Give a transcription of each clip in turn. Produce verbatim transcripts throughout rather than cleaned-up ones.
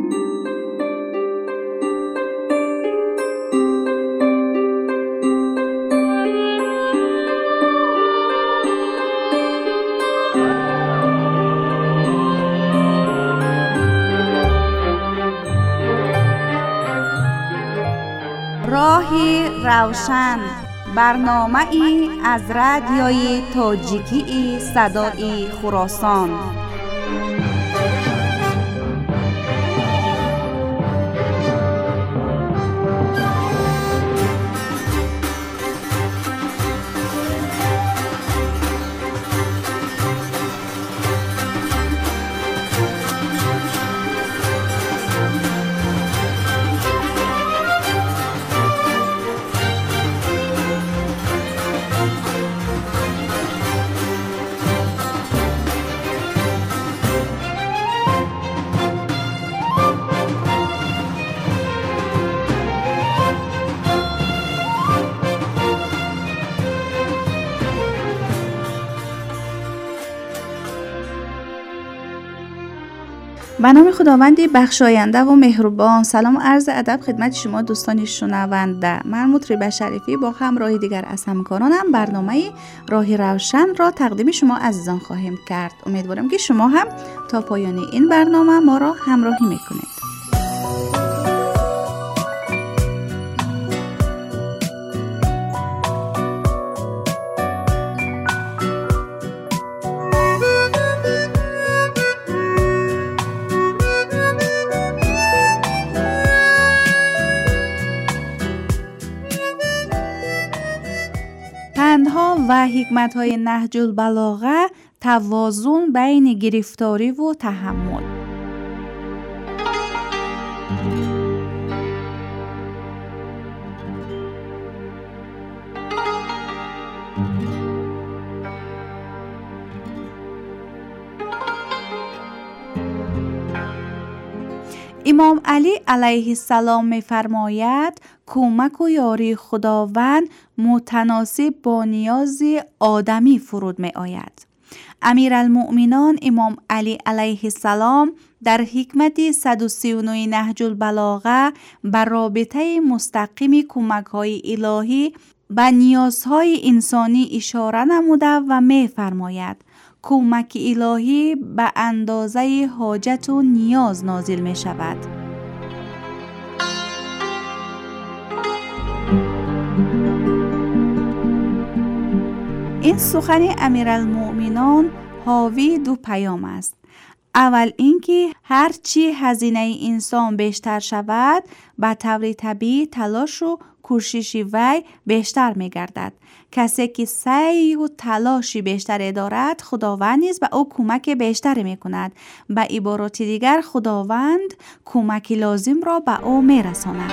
راهی روشن، برنامه ای از رادیوی تاجیکی صدای خراسان. به نام خداوندی بخشاینده و مهربان. سلام و عرض ادب خدمت شما دوستان شنونده. من مطرب شریفی با همراه دیگر از همکارانم برنامه راهی روشن را تقدیم شما عزیزان خواهیم کرد. امیدوارم که شما هم تا پایان این برنامه ما را همراهی میکنید. پندها و حکمت‌های نهج البلاغه، توازن بین گرفتاری و تحمل. امام علی علیه السلام می‌فرماید کمک و یاری خداوند متناسب با نیاز آدمی فرود می آید. امیرالمؤمنان امام علی علیه السلام در حکمت صد و سی و نه نهج البلاغه بر رابطه مستقیم کمک‌های الهی به نیازهای انسانی اشاره نموده و می فرماید کمک الهی به اندازه حاجت و نیاز نازل می شود. این سخن امیرالمؤمنان حاوی دو پیام است. اول اینکه هرچی هزینه انسان بیشتر شود به طور طبیعی تلاش و کوشش وی بیشتر می گردد. کسی که سعی و تلاشی بیشتر دارد خداوند نیز به او کمک بیشتر می کند. به عبارات دیگر خداوند کمک لازم را به او می رساند.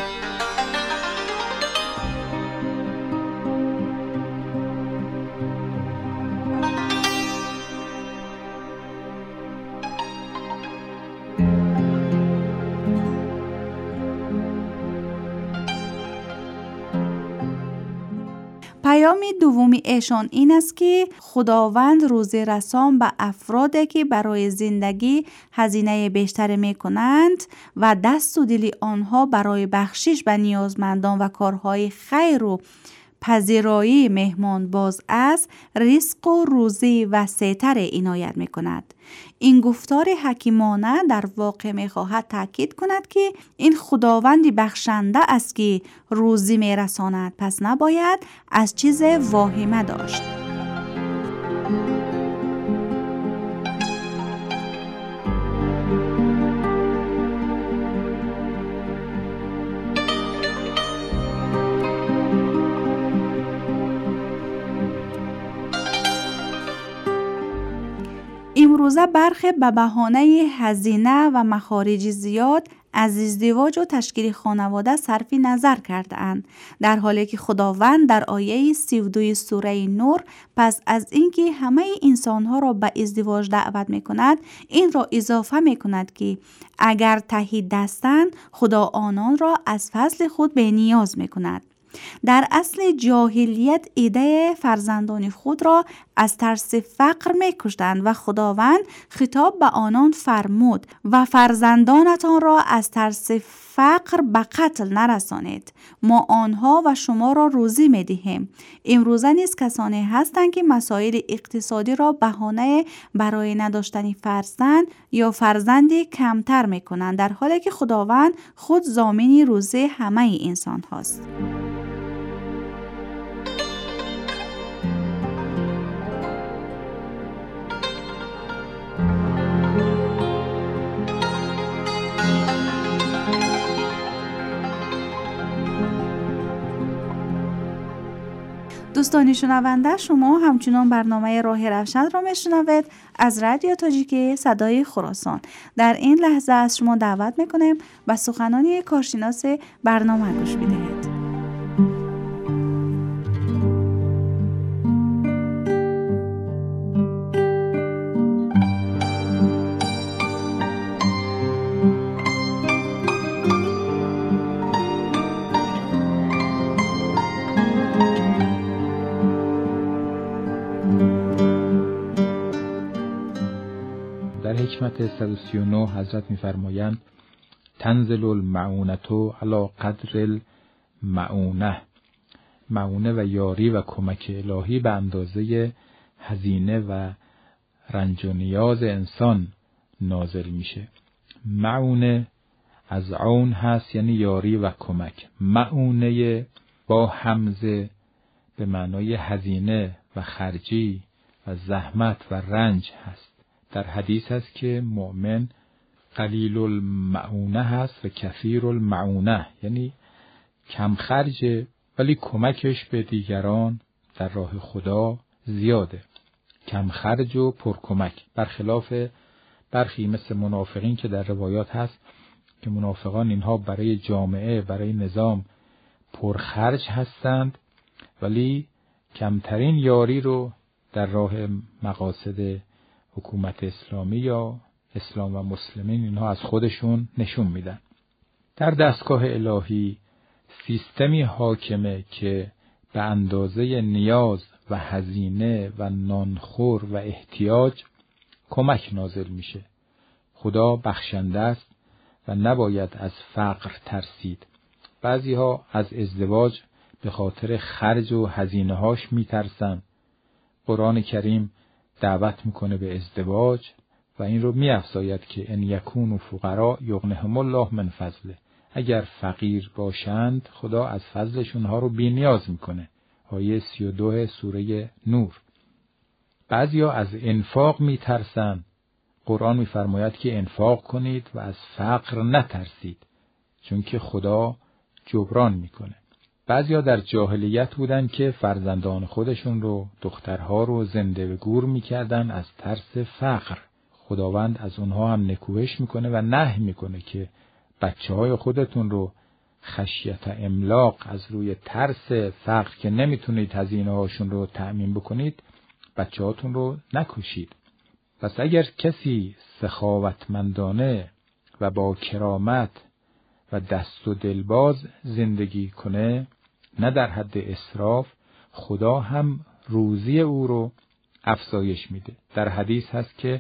پیام دومی ایشان این است که خداوند روزی رسان به افرادی که برای زندگی هزینه بیشتر می کنند و دست و دل آنها برای بخشش به نیازمندان و کارهای خیر و پذیرایی مهمان باز است رزق و روزی وسیع‌تر عنایت می کند. این گفتار حکیمانه در واقع می خواهد تاکید کند که این خداوند بخشنده است که روزی می رساند، پس نباید از چیز واهمه داشت. امروزه برخی به بهانه هزینه و مخارج زیاد از ازدواج و تشکیل خانواده صرف نظر کرده اند، در حالی که خداوند در آیه سی و دو سوره نور پس از اینکه همه انسانها را به ازدواج دعوت می کند این را اضافه می کند که اگر تهی دستند خدا آنان را از فضل خود به نیاز می کند. در اصل جاهلیت ایده فرزندان خود را از ترس فقر می‌کشتند و خداوند خطاب به آنان فرمود و فرزندانتان را از ترس فقر به قتل نرسانید. ما آنها و شما را روزی می‌دهیم. امروزه نیز کسانی هستند که مسائل اقتصادی را بهانه برای نداشتن فرزند یا فرزندی کمتر می‌کنند، در حالی که خداوند خود ضامن روزی همه انسان هاست. دوستان شنونده، شما همچنان برنامه راه روشن را میشنوید از رادیو تاجیک صدای خراسان. در این لحظه از شما دعوت میکنیم به سخنانی کارشناس برنامه گوش بدهید. حکمت صد و سی و نه حضرت می‌فرمایند تنزل المعونة علی قدر المعونه، معونه و یاری و کمک الهی به اندازه هزینه و رنج و نیاز انسان نازل میشه. معونه از عون هست، یعنی یاری و کمک. معونه با همزه به معنای هزینه و خرجی و زحمت و رنج هست. در حدیث هست که مؤمن قلیل المعونه هست و کثیر المعونه، یعنی کم خرجه ولی کمکش به دیگران در راه خدا زیاده. کم خرج و پر کمک، برخلاف برخی مثل منافقین که در روایات هست که منافقان اینها برای جامعه، برای نظام پر خرج هستند ولی کمترین یاری رو در راه مقاصد حکومت اسلامی یا اسلام و مسلمین اینها از خودشون نشون میدن. در دستگاه الهی سیستمی حاکمه که به اندازه نیاز و هزینه و نانخور و احتیاج کمک نازل میشه. خدا بخشنده است و نباید از فقر ترسید. بعضی ها از ازدواج به خاطر خرج و هزینه هاش میترسن. قرآن کریم دعوت میکنه به ازدواج و این رو میافزاید که ان یکونوا فقراء یغنیهم الله من فضله. اگر فقیر باشند خدا از فضلش اونها رو بی نیاز میکنه. آیه سی و دو سوره نور. بعضیا از انفاق میترسن. قرآن میفرماید که انفاق کنید و از فقر نترسید، چون که خدا جبران میکنه. بعضیا در جاهلیت بودن که فرزندان خودشون رو، دخترها رو زنده به گور میکردن از ترس فقر. خداوند از اونها هم نکوهش میکنه و نهی میکنه که بچه های خودتون رو خشیت املاق، از روی ترس فقر که نمیتونید هزینه هاشون رو تأمین بکنید، بچه هاتون رو نکشید. پس اگر کسی سخاوتمندانه و با کرامت و دست و دلباز زندگی کنه، نه در حد اسراف، خدا هم روزی او رو افزایش میده. در حدیث هست که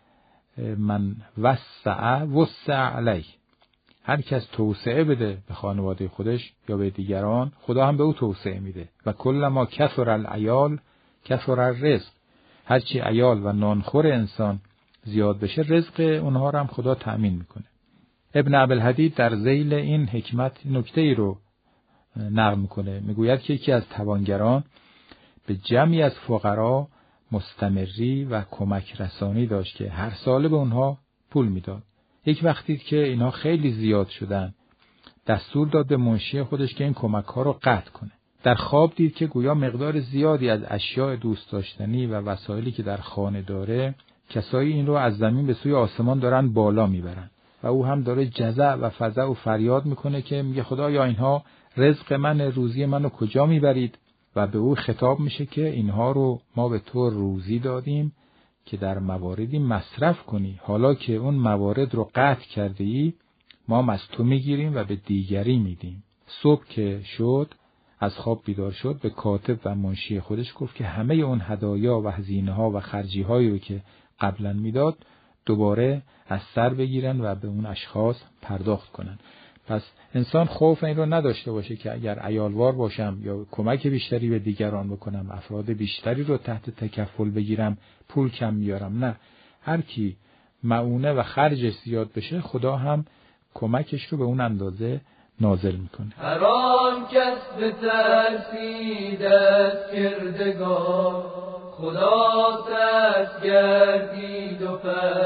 من وسع وسع علیه، هر کس توسعه بده به خانواده خودش یا به دیگران، خدا هم به او توسعه میده. و کلما کثر العیال کثر الرزق، هرچی عیال و نانخور انسان زیاد بشه رزق اونها رو هم خدا تأمین میکنه. ابن ابوالحدید در ذیل این حکمت نکته ای رو نقل میکنه. میگوید که یکی از توانگران به جمعی از فقرا مستمری و کمک رسانی داشت که هر ساله به اونها پول میداد. یک وقتی که اینا خیلی زیاد شدن، دستور داد به منشی خودش که این کمک ها رو قطع کنه. در خواب دید که گویا مقدار زیادی از اشیاء دوست داشتنی و وسایلی که در خانه داره، کسایی این رو از زمین به سوی آسمان دارن بالا میبرن و او هم داره جزع و فزع و فریاد میکنه که میگه خدایا اینها رزق من، روزی منو کجا میبرید؟ و به او خطاب میشه که اینها رو ما به تو روزی دادیم که در مواردی مصرف کنی، حالا که اون موارد رو قطع کردی ما هم از تو میگیریم و به دیگری میدیم. صبح که شد از خواب بیدار شد به کاتب و منشی خودش گفت که همه اون هدایا و هزینه ها و خرجی هایی رو که قبلا میداد دوباره از سر بگیرن و به اون اشخاص پرداخت کنن. پس انسان خوف این رو نداشته باشه که اگر عیالوار باشم یا کمک بیشتری به دیگران بکنم، افراد بیشتری رو تحت تکفل بگیرم، پول کم میارم. نه، هر کی معونه و خرجش زیاد بشه خدا هم کمکش رو به اون اندازه نازل میکنه. هر آن کس به ترسید از کردگار، خدا ترس گردید و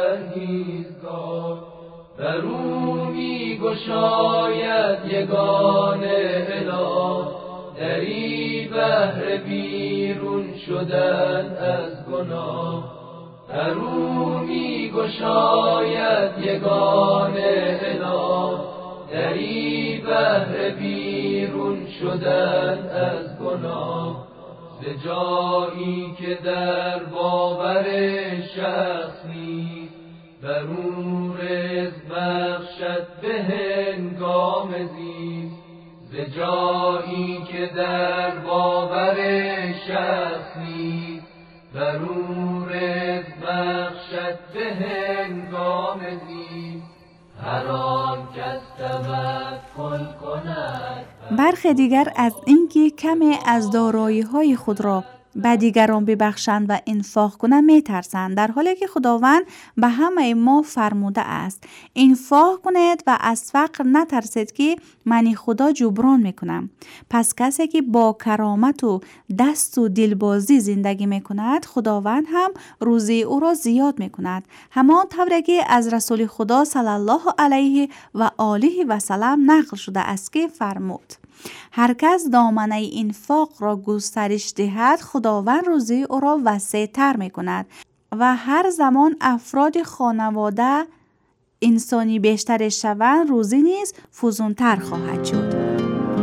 پرهیزگار. بر او می گشاید یگان اله، دری بهر بیرون شدن از گناه. بر او می گشاید یگان اله، دری بهر بیرون شدن از گناه. ز جایی که در باور شخص نیست، بر او رزق بخشد به هنگام زیست. ز جایی که در باور شخص نیست، بر او رزق بخشد به هنگام زیست. هر آن کس توکل کند. برخی دیگر از اینکه کمی از دارایی‌های خود را به دیگران ببخشند و انفاق کنند میترسند، در حالی که خداوند به همه ما فرموده است انفاق کنید و از فقر نترسید که من خدا جبران میکنم. پس کسی که با کرامت و دست و دلبازی زندگی میکند، خداوند هم روزی او را زیاد میکند، همان طوری که از رسول خدا صلی الله علیه و آله و سلم نقل شده است که فرمود: هر کس دامنه انفاق را گسترش دهد، خداوند روزی او را وسیع تر می کند و هر زمان افراد خانواده انسانی بیشتر شوند، روزی نیز فزون تر خواهد شد.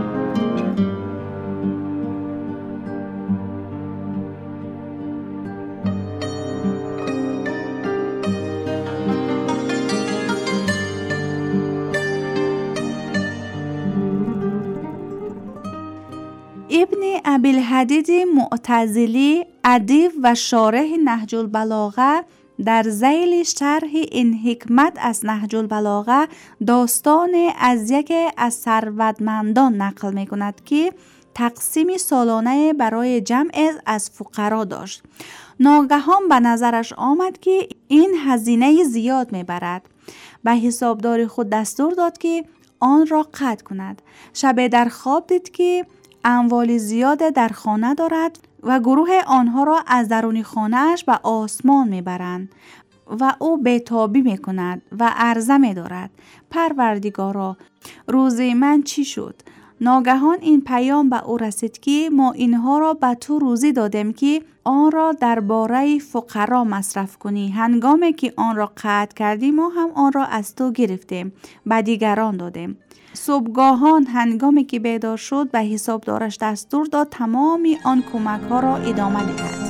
ابن ابی‌الحدید معتزلی، ادیب و شارح نهج البلاغه، در ذیل شرح این حکمت از نهج البلاغه داستان از یک از ثروتمندان نقل می کند که تقسیم سالانه برای جمع از فقرا داشت. ناگهان به نظرش آمد که این هزینه زیاد می برد. به حسابدار خود دستور داد که آن را قطع کند. شب در خواب دید که اموال زیاد در خانه دارد و گروه آنها را از درون خانه‌اش به آسمان میبرند و او بیتابی میکند و عرضه می‌دارد: پروردگارا، روزی من چی شد؟ ناگهان این پیام به او رسید که ما اینها را به تو روزی دادیم که آن را درباره فقرا مصرف کنی. هنگامی که آن را قطع کردیم ما هم آن را از تو گرفتیم، به دیگران دادیم. صبحگاهان هنگامی که بیدار شد به حسابدارش دستور داد تمامی آن کمک ها را ادامه دهد.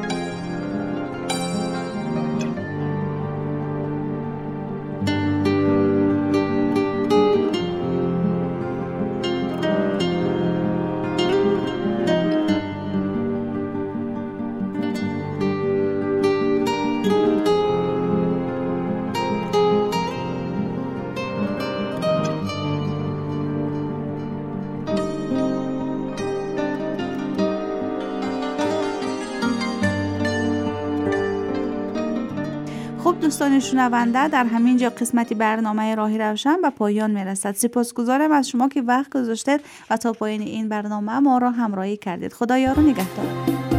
دوستان شنونده، در همین جا قسمتی برنامه راهی روشن به پایان میرسد. سپاسگزارم از شما که وقت گذاشتید و تا پایان این برنامه ما را همراهی کردید. خدا یار و نگهدار.